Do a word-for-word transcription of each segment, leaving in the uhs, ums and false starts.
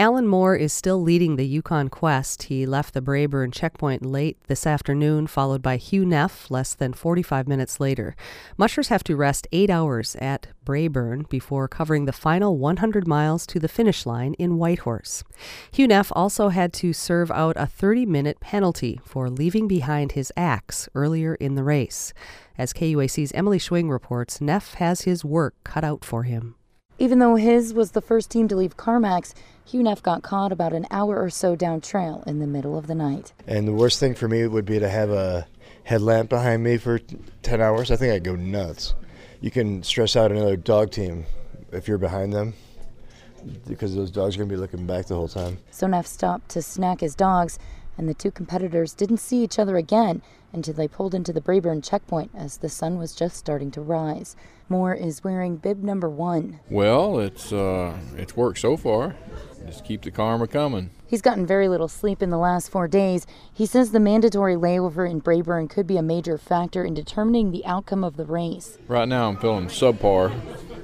Alan Moore is still leading the Yukon Quest. He left the Braeburn checkpoint late this afternoon, followed by Hugh Neff less than forty-five minutes later. Mushers have to rest eight hours at Braeburn before covering the final one hundred miles to the finish line in Whitehorse. Hugh Neff also had to serve out a thirty-minute penalty for leaving behind his axe earlier in the race. As K U A C's Emily Schwing reports, Neff has his work cut out for him. Even though his was the first team to leave CarMax, Hugh Neff got caught about an hour or so down trail in the middle of the night. And the worst thing for me would be to have a headlamp behind me for ten hours. I think I'd go nuts. You can stress out another dog team if you're behind them, because those dogs are going to be looking back the whole time. So Neff stopped to snack his dogs, and the two competitors didn't see each other again until they pulled into the Braeburn checkpoint as the sun was just starting to rise. Moore is wearing bib number one. Well, it's uh, it's worked so far. Just keep the karma coming. He's gotten very little sleep in the last four days. He says the mandatory layover in Braeburn could be a major factor in determining the outcome of the race. Right now I'm feeling subpar.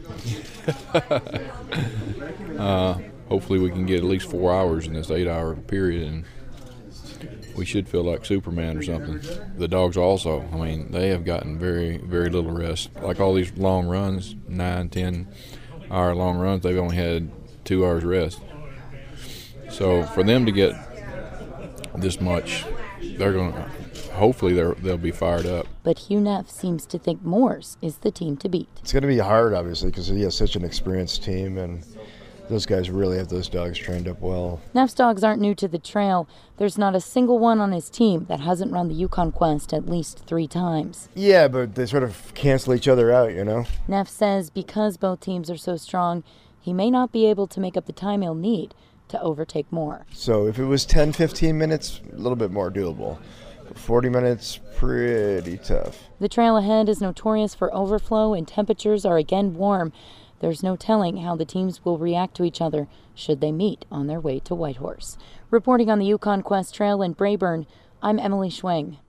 uh, hopefully we can get at least four hours in this eight-hour period, and we should feel like Superman or something. The dogs also, I mean, they have gotten very, very little rest. Like all these long runs, nine, ten hour long runs, they've only had two hours rest. So for them to get this much, they're going to, hopefully they're, they'll be fired up. But Hugh Neff seems to think Moore's is the team to beat. It's going to be hard, obviously, because he has such an experienced team, and those guys really have those dogs trained up well. Neff's dogs aren't new to the trail. There's not a single one on his team that hasn't run the Yukon Quest at least three times. Yeah, but they sort of cancel each other out, you know? Neff says because both teams are so strong, he may not be able to make up the time he'll need to overtake Moore. So if it was ten, fifteen minutes, a little bit more doable. forty minutes, pretty tough. The trail ahead is notorious for overflow, and temperatures are again warm. There's no telling how the teams will react to each other should they meet on their way to Whitehorse. Reporting on the Yukon Quest Trail in Braeburn, I'm Emily Schwing.